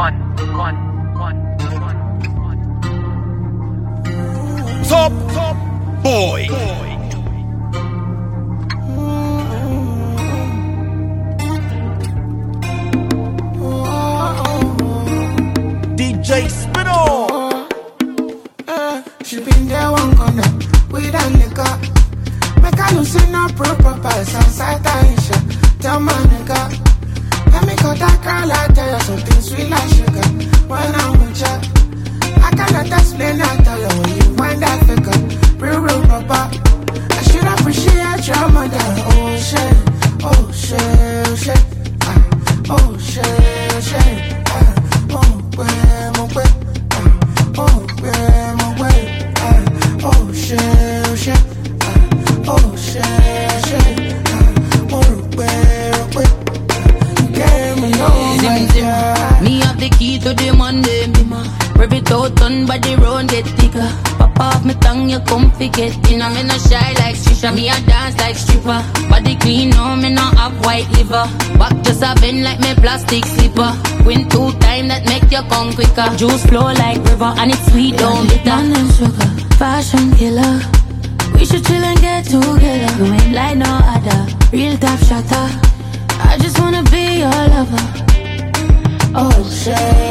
Top boy. DJ Spino. She been there one corner with a nigga. Make a lose no proper pass outside Aisha. Tell my nigga, let me cut that girl. I tell you something sweet like sugar. When I'm with you, I cannot explain. I tell you when you find that figure, real papa. I should appreciate your mother. Oh shit, oh shit, oh shit, oh shit, oh shit. Oh where, oh where, oh where, oh where. Oh shit, oh shit, oh shit, oh shit. Oh where, oh where. Get me over. Me have the key to the Monday. Rev it out on body round get thicker. Pop off my tongue, you come forget. You know me no shy like shisha. Me a dance like stripper. Body clean, no me no have white liver. Back just a bend like me plastic slipper. Win 2 times that make you come quicker. Juice flow like river and it's sweet down bitter. And sugar, fashion killer. We should chill and get together. You ain't like no other. Real top shatter. I just wanna be your lover. Oh shit.